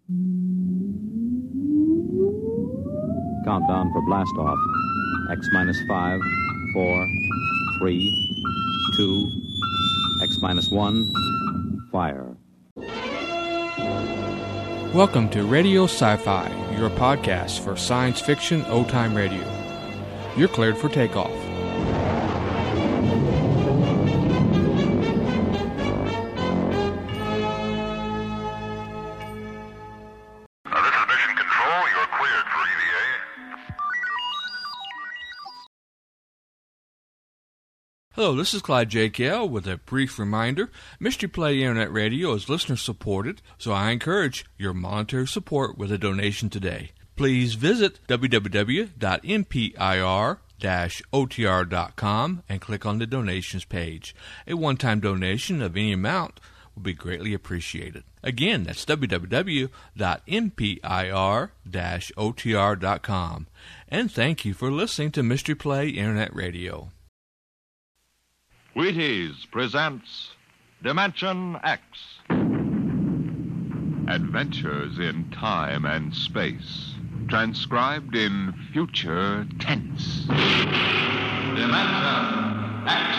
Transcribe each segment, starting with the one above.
Countdown for blast off. X minus 5, 4, 3, 2, X minus 1, fire. Welcome to Radio Sci-Fi, your podcast for science fiction old-time radio. You're cleared for takeoff. This is Mission Control. You're cleared for EVA. Hello, this is Clyde JKL with a brief reminder. Mystery Play Internet Radio is listener-supported, so I encourage your monetary support with a donation today. Please visit www.mpir-otr.com and click on the donations page. A one-time donation of any amount will be greatly appreciated. Again, that's www.mpir-otr.com. And thank you for listening to Mystery Play Internet Radio. Wheaties presents Dimension X. Adventures in time and space, transcribed in future tense. Dimension X.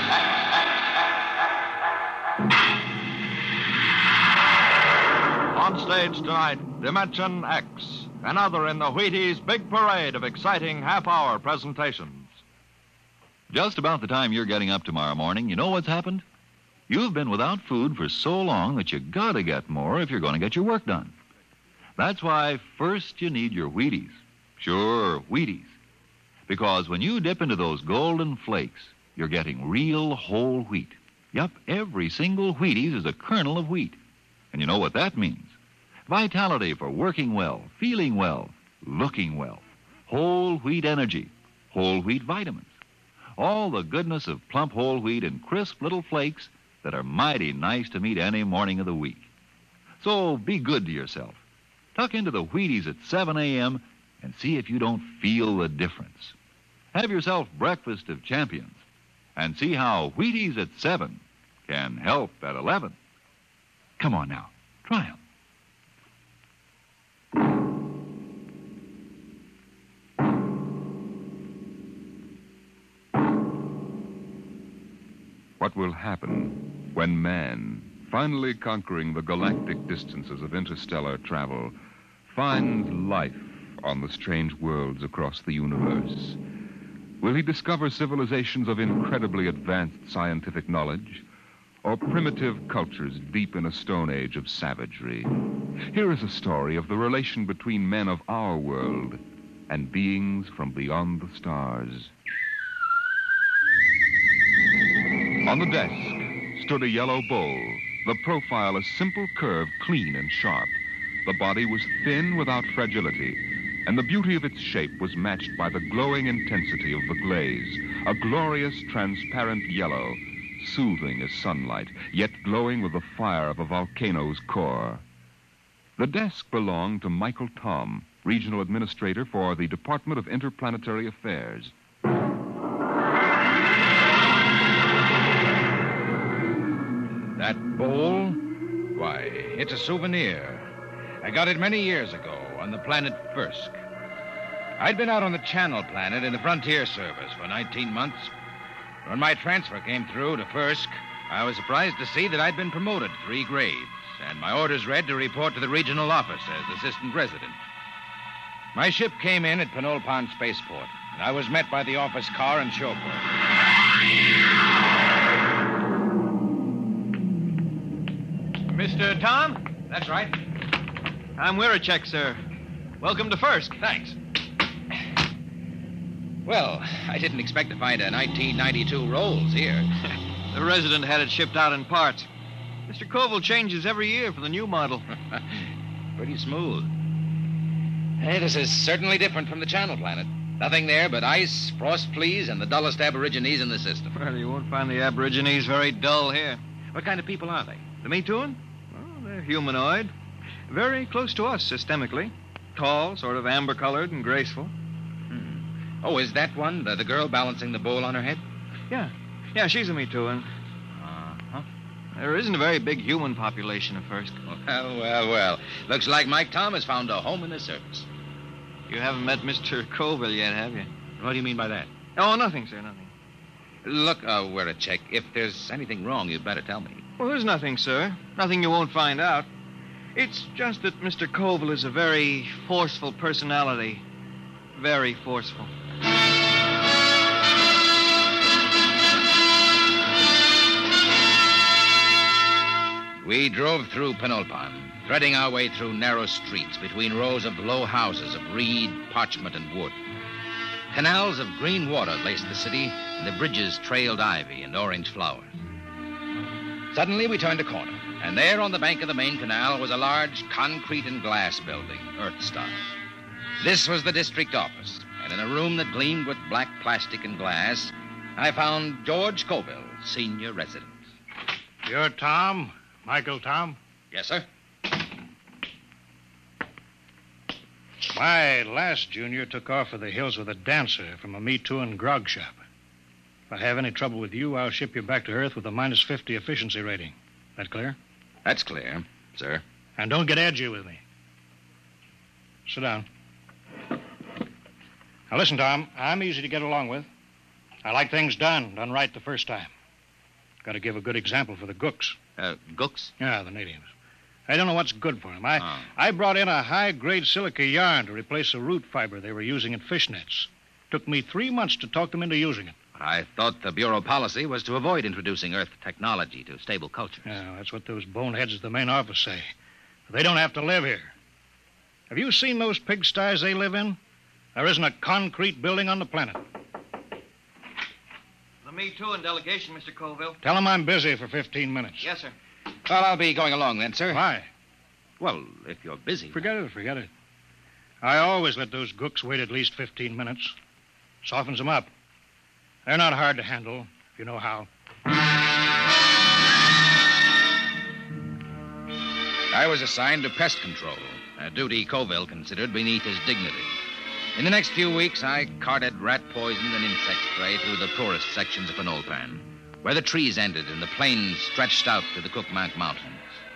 On stage tonight, Dimension X, another in the Wheaties' big parade of exciting half-hour presentations. Just about the time you're getting up tomorrow morning, you know what's happened? You've been without food for so long that you gotta get more if you're going to get your work done. That's why first you need your Wheaties. Sure, Wheaties. Because when you dip into those golden flakes, you're getting real whole wheat. Yup, every single Wheaties is a kernel of wheat. And you know what that means? Vitality for working well, feeling well, looking well. Whole wheat energy, whole wheat vitamins. All the goodness of plump whole wheat in crisp little flakes that are mighty nice to meet any morning of the week. So be good to yourself. Tuck into the Wheaties at 7 a.m. and see if you don't feel the difference. Have yourself breakfast of champions and see how Wheaties at 7 can help at 11. Come on now, try them. What will happen when man, finally conquering the galactic distances of interstellar travel, finds life on the strange worlds across the universe? Will he discover civilizations of incredibly advanced scientific knowledge, or primitive cultures deep in a stone age of savagery? Here is a story of the relation between men of our world and beings from beyond the stars. On the desk stood a yellow bowl, the profile a simple curve, clean and sharp. The body was thin without fragility, and the beauty of its shape was matched by the glowing intensity of the glaze, a glorious transparent yellow, soothing as sunlight, yet glowing with the fire of a volcano's core. The desk belonged to Michael Tom, Regional Administrator for the Department of Interplanetary Affairs. That bowl? Why, it's a souvenir. I got it many years ago on the planet Fursk. I'd been out on the Channel Planet in the Frontier Service for 19 months. When my transfer came through to Fursk, I was surprised to see that I'd been promoted 3 grades, and my orders read to report to the regional office as assistant resident. My ship came in at Pinole Pond Spaceport, and I was met by the office car and chauffeur. Mr. Tom? That's right. I'm Wirachek, sir. Welcome to Fursk. Thanks. Well, I didn't expect to find a 1992 Rolls here. The resident had it shipped out in parts. Mr. Koval changes every year for the new model. Pretty smooth. Hey, this is certainly different from the Channel Planet. Nothing there but ice, frost fleas, and the dullest aborigines in the system. Well, you won't find the aborigines very dull here. What kind of people are they? The Mituan? Well, they're humanoid. Very close to us systemically. Tall, sort of amber-colored and graceful. Oh, is that one, the girl balancing the bowl on her head? Yeah, she's a Mituan. Uh-huh. There isn't a very big human population at First. Well. Looks like Mike Tom has found a home in the service. You haven't met Mr. Colville yet, have you? What do you mean by that? Oh, nothing, sir, nothing. Look, we're a check. If there's anything wrong, you'd better tell me. Well, there's nothing, sir. Nothing you won't find out. It's just that Mr. Colville is a very forceful personality. Very forceful. We drove through Penulpan, threading our way through narrow streets between rows of low houses of reed, parchment, and wood. Canals of green water laced the city, and the bridges trailed ivy and orange flowers. Suddenly, we turned a corner, and there on the bank of the main canal was a large concrete and glass building, Earth style. This was the district office, and in a room that gleamed with black plastic and glass, I found George Colville, senior resident. You're Tom? Michael Tom? Yes, sir. My last junior took off for the hills with a dancer from a Me Too and grog shop. If I have any trouble with you, I'll ship you back to Earth with a minus 50 efficiency rating. That clear? That's clear, sir. And don't get edgy with me. Sit down. Now, listen, Tom, I'm easy to get along with. I like things done right the first time. Got to give a good example for the gooks. Gooks? Yeah, the natives. I don't know what's good for them. I brought in a high-grade silica yarn to replace a root fiber they were using in fishnets. Took me 3 months to talk them into using it. I thought the Bureau policy was to avoid introducing Earth technology to stable cultures. Yeah, that's what those boneheads at the main office say. They don't have to live here. Have you seen those pigsties they live in? There isn't a concrete building on the planet. The Me Too and delegation, Mr. Colville. Tell them I'm busy for 15 minutes. Yes, sir. Well, I'll be going along then, sir. Why? Well, if you're busy. Forget it. I always let those gooks wait at least 15 minutes. Softens them up. They're not hard to handle, if you know how. I was assigned to pest control, a duty Colville considered beneath his dignity. In the next few weeks, I carted rat poison and insect spray through the poorest sections of Penulpan, where the trees ended and the plains stretched out to the Cookmank Mountains.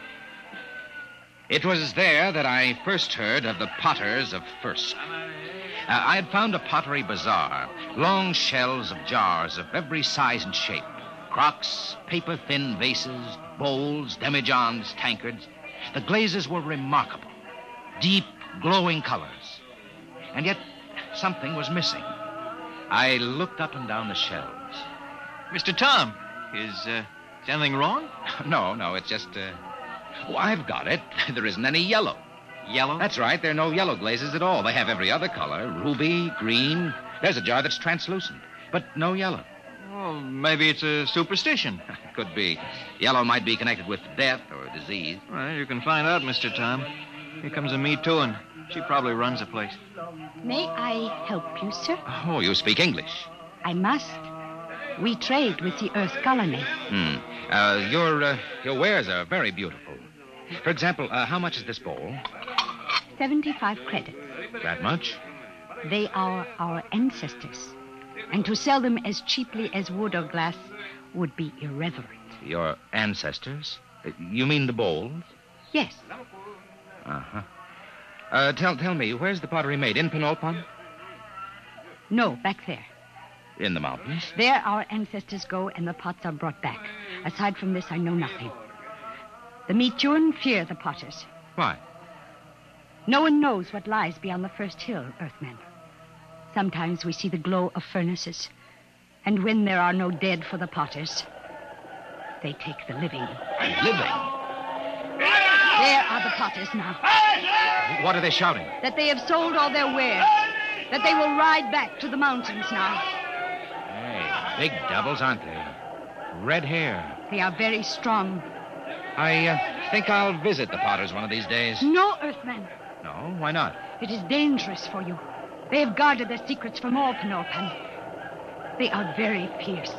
It was there that I first heard of the potters of First. I had found a pottery bazaar, long shelves of jars of every size and shape, crocks, paper-thin vases, bowls, demijohns, tankards. The glazes were remarkable, deep, glowing colors. And yet, something was missing. I looked up and down the shelves. Mr. Tom, is anything wrong? No, it's just, I've got it. There isn't any yellow. Yellow? That's right. There are no yellow glazes at all. They have every other color. Ruby, green. There's a jar that's translucent, but no yellow. Well, maybe it's a superstition. Could be. Yellow might be connected with death or disease. Well, you can find out, Mr. Tom. Here comes a Me Too, and she probably runs the place. May I help you, sir? Oh, you speak English. I must. We trade with the Earth colony. Your wares are very beautiful. For example, how much is this bowl? 75 credits. That much? They are our ancestors. And to sell them as cheaply as wood or glass would be irreverent. Your ancestors? You mean the bowls? Yes. Uh-huh. Tell me, where's the pottery made? In Penulpan? No, back there. In the mountains? There our ancestors go and the pots are brought back. Aside from this, I know nothing. The Metuan fear the potters. Why? No one knows what lies beyond the first hill, Earthmen. Sometimes we see the glow of furnaces. And when there are no dead for the potters, they take the living. Living? There are the potters now. What are they shouting? That they have sold all their wares. That they will ride back to the mountains now. Hey, big devils, aren't they? Red hair. They are very strong. I think I'll visit the potters one of these days. No, Earthmen. No? Why not? It is dangerous for you. They have guarded their secrets from all Penulpan. They are very fierce.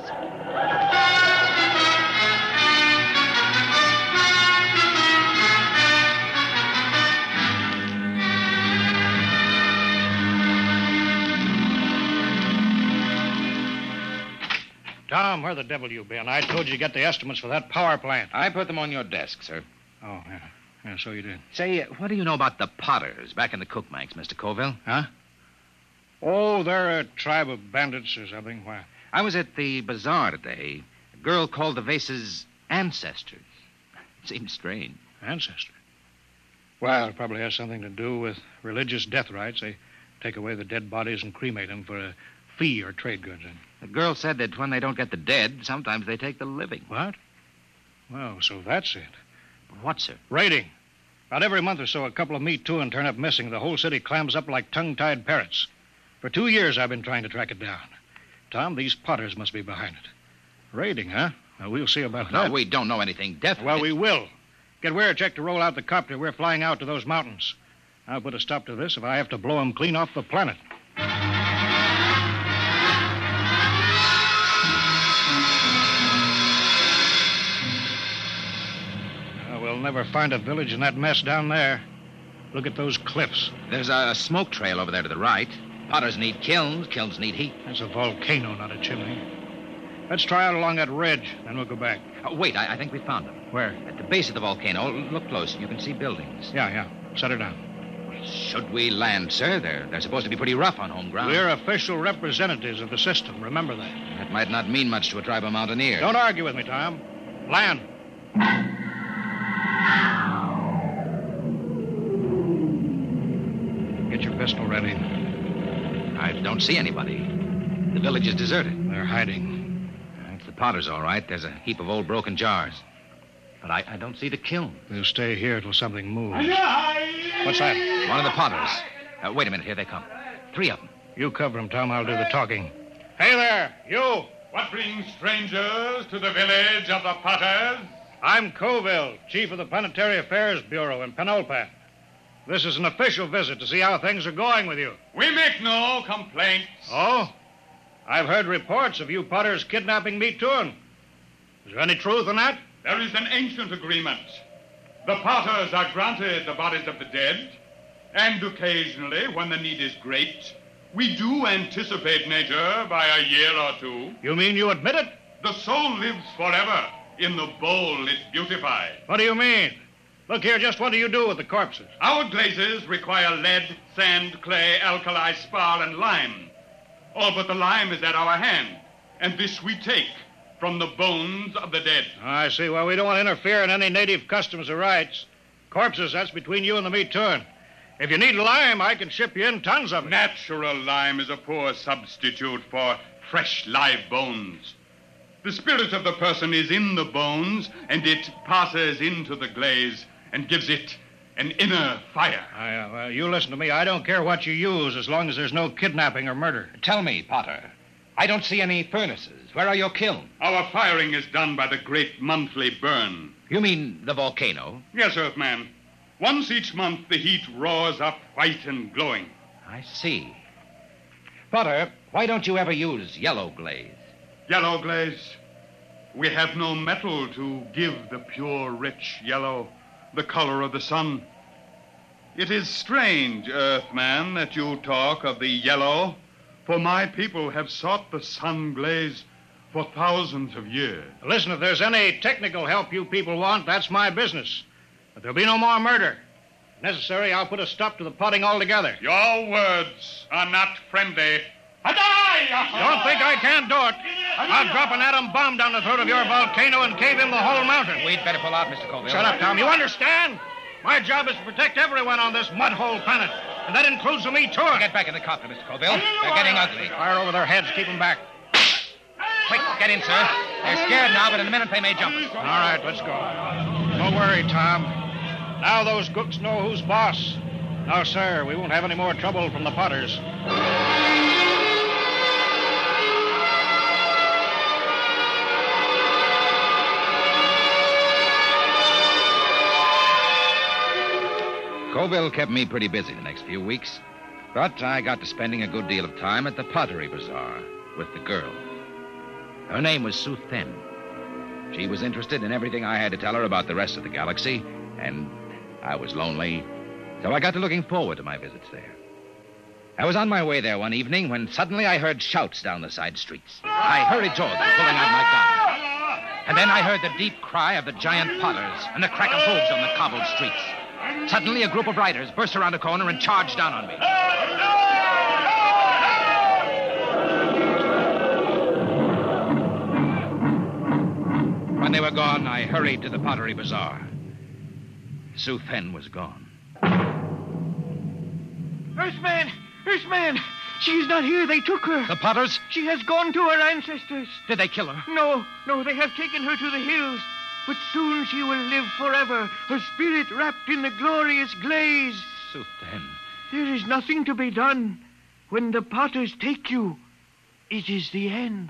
Tom, where the devil you been? I told you to get the estimates for that power plant. I put them on your desk, sir. Oh, yeah. Yeah, so you did. Say, what do you know about the Potters back in the Cookmanks, Mr. Colville? Huh? Oh, they're a tribe of bandits or something. Why? I was at the bazaar today. A girl called the vases ancestors. Seems strange. Ancestor? Well, it probably has something to do with religious death rites. They take away the dead bodies and cremate them for a fee or trade goods. The girl said that when they don't get the dead, sometimes they take the living. What? Well, so that's it. What, sir? Raiding. About every month or so, a couple of Me Too and turn up missing. The whole city clams up like tongue-tied parrots. For 2 years, I've been trying to track it down. Tom, these Potters must be behind it. Raiding, huh? Well, we'll see about that. No, we don't know anything definite. Well, we will. Get Weircheck to roll out the copter. We're flying out to those mountains. I'll put a stop to this if I have to blow them clean off the planet. We'll never find a village in that mess down there. Look at those cliffs. There's a smoke trail over there to the right. Potters need kilns. Kilns need heat. That's a volcano, not a chimney. Let's try out along that ridge, then we'll go back. Wait, I think we found them. Where? At the base of the volcano. Look close. You can see buildings. Yeah. Set her down. Should we land, sir? They're supposed to be pretty rough on home ground. We're official representatives of the system. Remember that. That might not mean much to a tribe of mountaineers. Don't argue with me, Tom. Land. Get your pistol ready. I don't see anybody. The village is deserted. They're hiding. It's the Potters, all right. There's a heap of old broken jars. But I don't see the kiln. We'll stay here till something moves. What's that? One of the Potters. Wait a minute. Here they come. 3 of them. You cover them, Tom. I'll do the talking. Hey there, you! What brings strangers to the village of the Potters? I'm Colville, chief of the Planetary Affairs Bureau in Penulpan. This is an official visit to see how things are going with you. We make no complaints. Oh? I've heard reports of you Potters kidnapping Me Too. Is there any truth in that? There is an ancient agreement. The Potters are granted the bodies of the dead, and occasionally, when the need is great, we do anticipate nature by a year or 2. You mean you admit it? The soul lives forever. In the bowl it's beautified. What do you mean? Look here, just what do you do with the corpses? Our glazes require lead, sand, clay, alkali, spar, and lime. All but the lime is at our hand, and this we take from the bones of the dead. I see. Well, we don't want to interfere in any native customs or rights. Corpses, that's between you and the Me Too. If you need lime, I can ship you in tons of it. Natural lime is a poor substitute for fresh, live bones. The spirit of the person is in the bones, and it passes into the glaze and gives it an inner fire. Well, you listen to me. I don't care what you use as long as there's no kidnapping or murder. Tell me, Potter. I don't see any furnaces. Where are your kilns? Our firing is done by the great monthly burn. You mean the volcano? Yes, Earthman. Once each month, the heat roars up white and glowing. I see. Potter, why don't you ever use yellow glaze? Yellow glaze? We have no metal to give the pure, rich yellow, the color of the sun. It is strange, Earthman, that you talk of the yellow, for my people have sought the sun glaze for thousands of years. Listen, if there's any technical help you people want, that's my business. But there'll be no more murder. If necessary, I'll put a stop to the potting altogether. Your words are not friendly. Don't think I can't do it. I'll drop an atom bomb down the throat of your volcano and cave in the whole mountain. We'd better pull out, Mr. Colville. Shut up, Tom. You understand? My job is to protect everyone on this mud-hole planet, and that includes Me Too. Get back in the copter, Mr. Colville. They're getting ugly. Fire over their heads. Keep them back. Quick, get in, sir. They're scared now, but in a minute they may jump us. All right, let's go. Don't worry, Tom. Now those gooks know who's boss. No, sir, we won't have any more trouble from the Potters. Colville kept me pretty busy the next few weeks, but I got to spending a good deal of time at the Pottery Bazaar with the girl. Her name was Sue Thin. She was interested in everything I had to tell her about the rest of the galaxy, and I was lonely, so I got to looking forward to my visits there. I was on my way there one evening when suddenly I heard shouts down the side streets. I hurried toward them, pulling out my gun. And then I heard the deep cry of the giant potters and the crack of hooves on the cobbled streets. Suddenly, a group of riders burst around a corner and charged down on me. When they were gone, I hurried to the Pottery Bazaar. Sue Fenn was gone. Earthman! Earthman! She's not here. They took her. The Potters? She has gone to her ancestors. Did they kill her? No, they have taken her to the hills. But soon she will live forever, her spirit wrapped in the glorious glaze. Sue Fenn. There is nothing to be done. When the Potters take you, it is the end.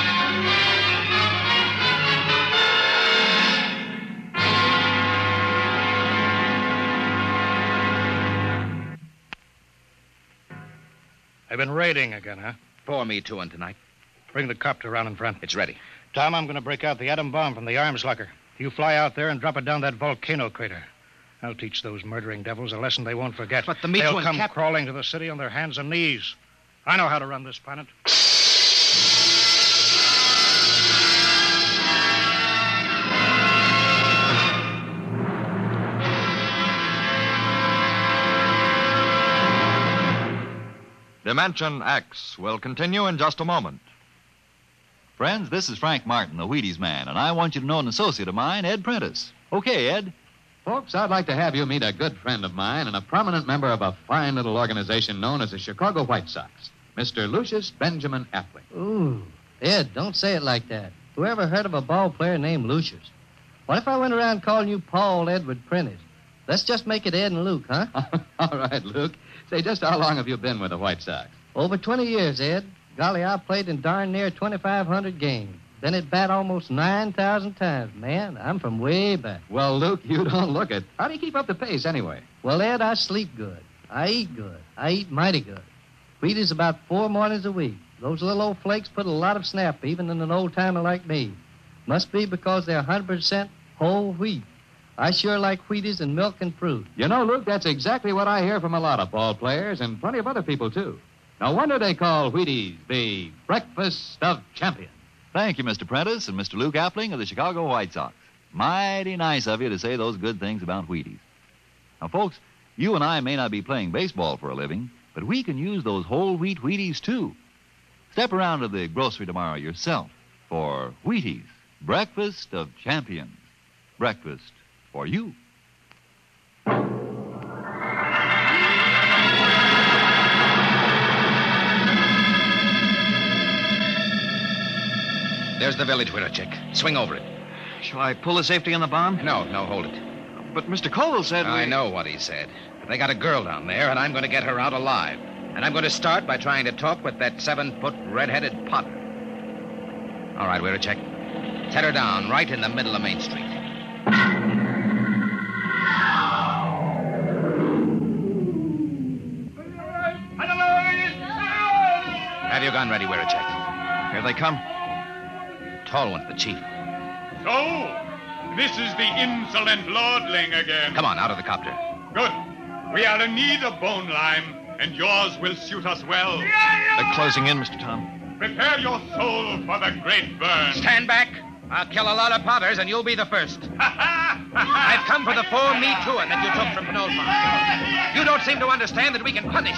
They've been raiding again, huh? 4 Me Too tonight. Bring the copter around in front. It's ready. Tom, I'm going to break out the atom bomb from the arms locker. You fly out there and drop it down that volcano crater. I'll teach those murdering devils a lesson they won't forget. But the Me Too They'll and come crawling to the city on their hands and knees. I know how to run this planet. Dimension X will continue in just a moment. Friends, this is Frank Martin, the Wheaties man, and I want you to know an associate of mine, Ed Prentice. Okay, Ed. Folks, I'd like to have you meet a good friend of mine and a prominent member of a fine little organization known as the Chicago White Sox, Mr. Lucius Benjamin Appling. Ooh, Ed, don't say it like that. Whoever heard of a ball player named Lucius? What if I went around calling you Paul Edward Prentice? Let's just make it Ed and Luke, huh? All right, Luke. Say, just how long have you been with the White Sox? Over 20 years, Ed. Golly, I played in darn near 2,500 games. Then at bat almost 9,000 times. Man, I'm from way back. Well, Luke, you don't look it. How do you keep up the pace anyway? Well, Ed, I sleep good. I eat good. I eat mighty good. Wheaties about 4 mornings a week. Those little old flakes put a lot of snap, even in an old-timer like me. Must be because they're 100% whole wheat. I sure like Wheaties and milk and fruit. You know, Luke, that's exactly what I hear from a lot of ball players and plenty of other people, too. No wonder they call Wheaties the breakfast of champions. Thank you, Mr. Prentice and Mr. Luke Appling of the Chicago White Sox. Mighty nice of you to say those good things about Wheaties. Now, folks, you and I may not be playing baseball for a living, but we can use those whole wheat Wheaties, too. Step around to the grocery tomorrow yourself for Wheaties, breakfast of champions. Breakfast for you. There's the village window, Chick. Swing over it. Shall I pull the safety on the bomb? No, hold it. But Mr. Colville said I know what he said. But they got a girl down there, and I'm going to get her out alive. And I'm going to start by trying to talk with that 7-foot red-headed Potter. All right, we're a check. Set her down right in the middle of Main Street. Have your gun ready, we're a check. Here they come. Tall one's the chief. So, this is the insolent lordling again. Come on, out of the copter. Good. We are in need of bone lime, and yours will suit us well. They're closing in, Mr. Tom. Prepare your soul for the great burn. Stand back. I'll kill a lot of Potters, and you'll be the first. I've come for the 4 Me Too that you took from Knoll Farm. You don't seem to understand that we can punish.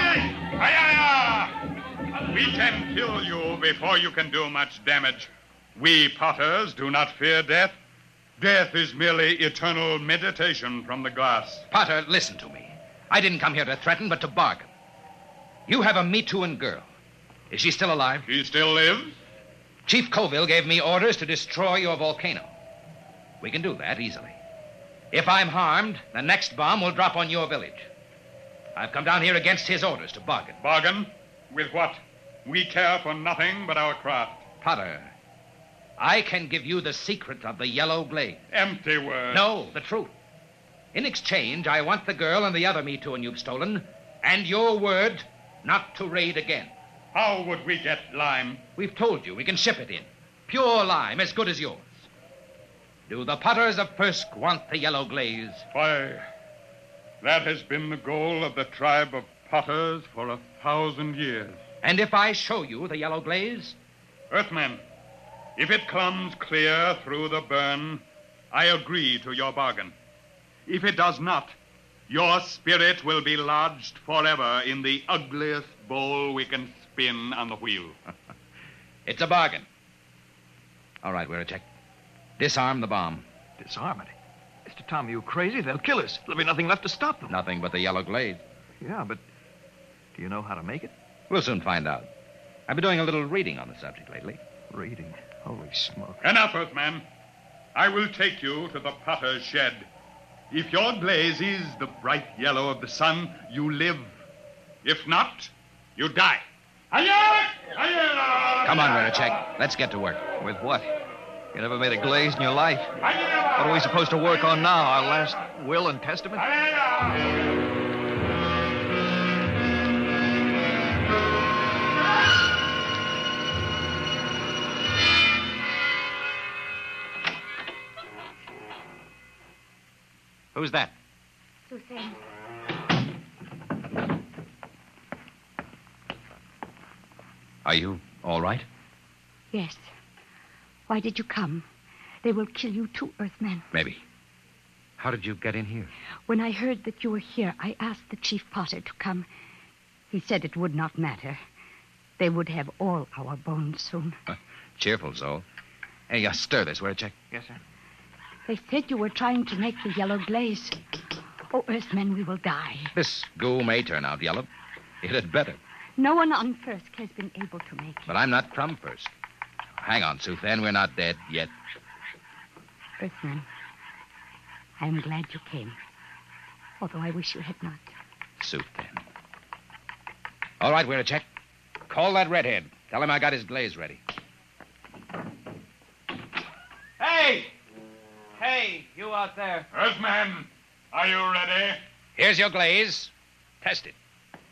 We can kill you before you can do much damage. We Potters do not fear death. Death is merely eternal meditation from the glass. Potter, listen to me. I didn't come here to threaten, but to bargain. You have a Me Too girl. Is she still alive? She still lives. Chief Colville gave me orders to destroy your volcano. We can do that easily. If I'm harmed, the next bomb will drop on your village. I've come down here against his orders to bargain. Bargain? With what? We care for nothing but our craft. Potter, I can give you the secret of the yellow glaze. Empty words. No, the truth. In exchange, I want the girl and the other Me Too you've stolen, and your word not to raid again. How would we get lime? We've told you we can ship it in. Pure lime, as good as yours. Do the Potters of Persk want the yellow glaze? Why, that has been the goal of the tribe of potters for 1,000 years. And if I show you the yellow glaze? Earthman, if it comes clear through the burn, I agree to your bargain. If it does not, your spirit will be lodged forever in the ugliest bowl we can spin on the wheel. It's a bargain. All right, Weracek. Disarm the bomb. Disarm it? Mr. Tom, are you crazy? They'll kill us. There'll be nothing left to stop them. Nothing but the yellow glaze. Yeah, but do you know how to make it? We'll soon find out. I've been doing a little reading on the subject lately. Reading? Holy smoke. Enough, Earthman. I will take you to the potter's shed. If your glaze is the bright yellow of the sun, you live. If not, you die. Come on, Weracek. Let's get to work. With what? You never made a glaze in your life. What are we supposed to work on now? Our last will and testament? Who's that? Suzanne. Are you all right? Yes. Why did you come? They will kill you too, Earthman. Maybe. How did you get in here? When I heard that you were here, I asked the chief potter to come. He said it would not matter. They would have all our bones soon. Cheerful soul. Hey, stir this, Weracek. Yes, sir. They said you were trying to make the yellow glaze. Oh, Earthmen, we will die. This goo may turn out yellow. It had better. No one on Firsk has been able to make it. But I'm not from Firsk. Hang on, Suthan. We're not dead yet. Earthman, I am glad you came. Although I wish you had not. Suthan. All right, Weracek. Call that redhead. Tell him I got his glaze ready. Hey! Hey, you out there. Earthman, are you ready? Here's your glaze. Test it.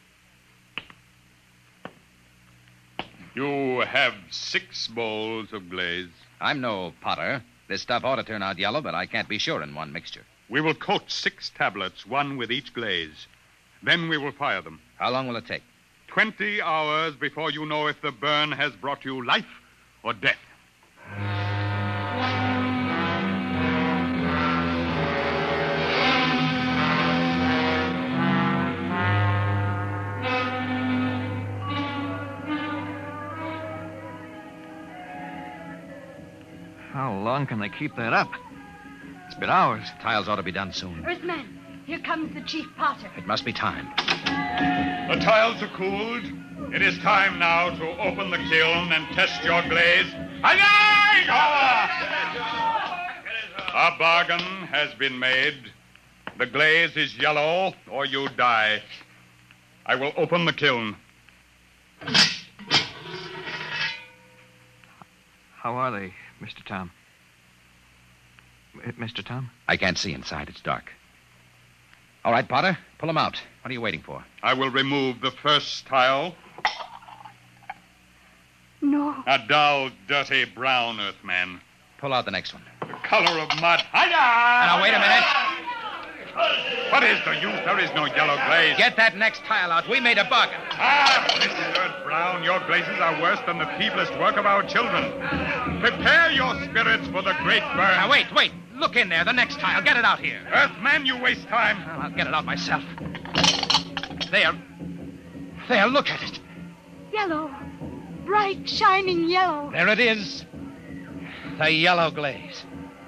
You have 6 bowls of glaze. I'm no potter. This stuff ought to turn out yellow, but I can't be sure in one mixture. We will coat 6 tablets, one with each glaze. Then we will fire them. How long will it take? 20 hours before you know if the burn has brought you life or death. How long can they keep that up? It's been hours. Tiles ought to be done soon. Earthman, here comes the chief potter. It must be time. The tiles are cooled. It is time now to open the kiln and test your glaze. A bargain has been made. The glaze is yellow, or you die. I will open the kiln. How are they, Mr. Tom? Mr. Tom? I can't see inside. It's dark. All right, Potter, pull them out. What are you waiting for? I will remove the first tile. No. A dull, dirty brown, Earthman. Pull out the next one. The color of mud. Now, wait a minute. What is the use? There is no yellow glaze. Get that next tile out. We made a bargain. Mrs. Earth Brown, your glazes are worse than the feeblest work of our children. Prepare your spirits for the great burn. Now, wait. Look in there. The next tile. Get it out here. Earthman, you waste time. Well, I'll get it out myself. There. Look at it. Yellow. Bright, shining yellow. There it is. The yellow glaze.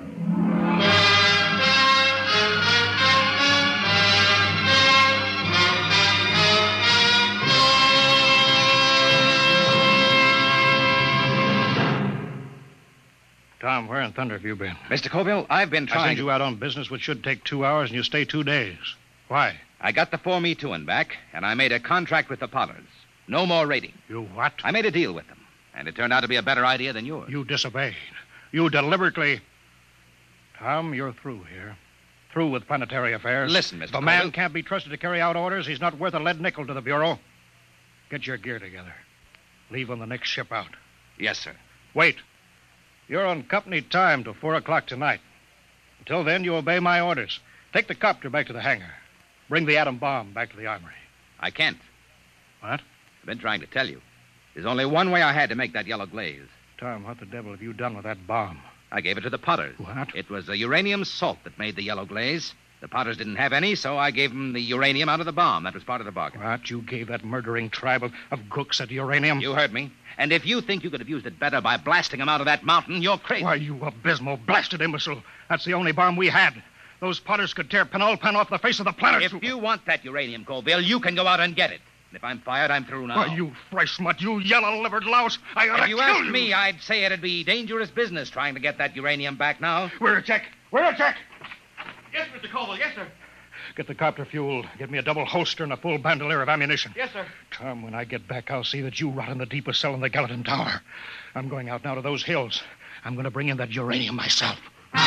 Tom, where in thunder have you been? Mr. Colville, I've been trying... I sent you out on business which should take 2 hours, and you stay 2 days. Why? I got the 4Me2 back, and I made a contract with the Potters. No more raiding. You what? I made a deal with them, and it turned out to be a better idea than yours. You disobeyed. You deliberately... Tom, you're through here. Through with planetary affairs. Listen, Mr. The Colville. man can't be trusted to carry out orders. He's not worth a lead nickel to the Bureau. Get your gear together. Leave on the next ship out. Yes, sir. Wait. You're on company time till 4 o'clock tonight. Until then, you obey my orders. Take the copter back to the hangar. Bring the atom bomb back to the armory. I can't. What? I've been trying to tell you. There's only one way I had to make that yellow glaze. Tom, what the devil have you done with that bomb? I gave it to the Potters. What? It was the uranium salt that made the yellow glaze. The Potters didn't have any, so I gave them the uranium out of the bomb. That was part of the bargain. What? You gave that murdering tribe of crooks that uranium? You heard me. And if you think you could have used it better by blasting them out of that mountain, you're crazy. Why, you abysmal, blasted imbecile. That's the only bomb we had. Those Potters could tear Penalpan off the face of the planet. If you want that uranium, Colville, you can go out and get it. And if I'm fired, I'm through now. Why, you fresh smut, you yellow-livered louse. I ought to If you kill ask you. me, I'd say it'd be dangerous business trying to get that uranium back now. Where a check? Where a check? Yes, Mr. Colville. Yes, sir. Get the copter fuel. Get me a double holster and a full bandolier of ammunition. Yes, sir. Tom, when I get back, I'll see that you rot in the deepest cell in the Gallatin Tower. I'm going out now to those hills. I'm going to bring in that uranium myself.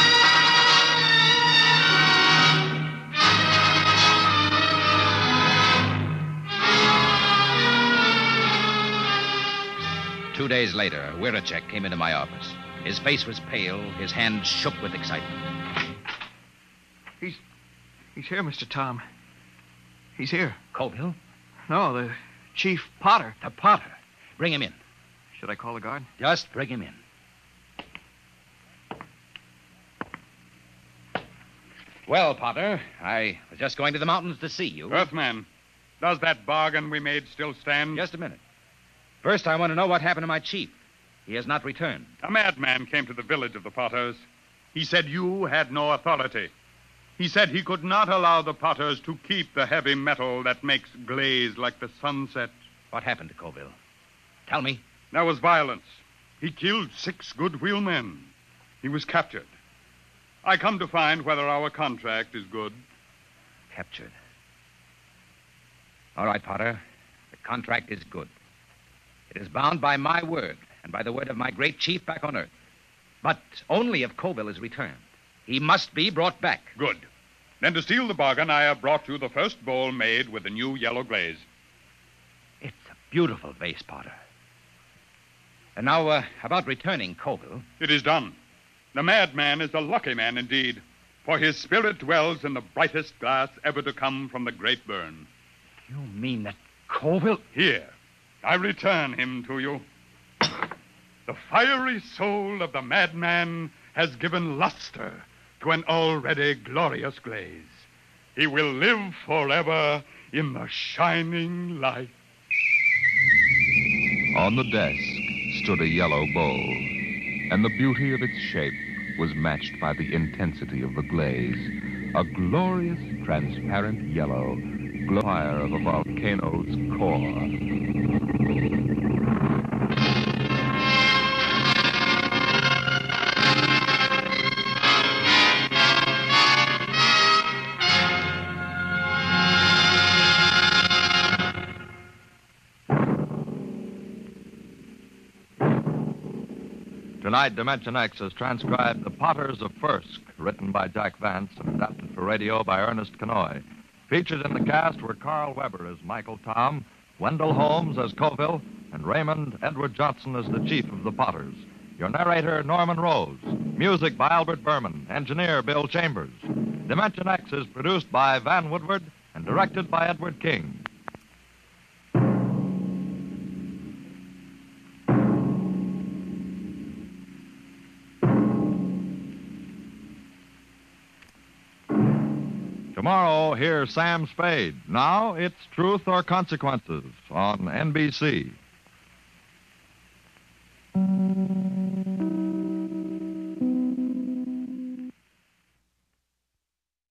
Two days later, Wiracek came into my office. His face was pale, his hands shook with excitement. He's here, Mr. Tom. He's here. Colville? No, the Chief Potter. The Potter. Bring him in. Should I call the guard? Just bring him in. Well, Potter, I was just going to the mountains to see you. Earthman, does that bargain we made still stand? Just a minute. First, I want to know what happened to my chief. He has not returned. A madman came to the village of the Potters. He said you had no authority. He said he could not allow the Potters to keep the heavy metal that makes glaze like the sunset. What happened to Colville? Tell me. There was violence. He killed 6 good wheelmen. He was captured. I come to find whether our contract is good. Captured. All right, Potter. The contract is good. It is bound by my word and by the word of my great chief back on Earth. But only if Colville is returned. He must be brought back. Good. Then to seal the bargain, I have brought you the first bowl made with the new yellow glaze. It's a beautiful vase, Potter. And now, about returning Colville. It is done. The madman is a lucky man indeed, for his spirit dwells in the brightest glass ever to come from the great burn. You mean that Colville... Here, I return him to you. The fiery soul of the madman has given luster to an already glorious glaze. He will live forever in the shining light. On the desk stood a yellow bowl, and the beauty of its shape was matched by the intensity of the glaze. A glorious, transparent yellow, glow fire of a volcano's core. Tonight, Dimension X has transcribed The Potters of Fursk, written by Jack Vance and adapted for radio by Ernest Kenoy. Featured in the cast were Carl Weber as Michael Tom, Wendell Holmes as Colville, and Raymond Edward Johnson as the chief of the Potters. Your narrator, Norman Rose. Music by Albert Berman. Engineer, Bill Chambers. Dimension X is produced by Van Woodward and directed by Edward King. Tomorrow, hear Sam Spade. Now, it's Truth or Consequences on NBC.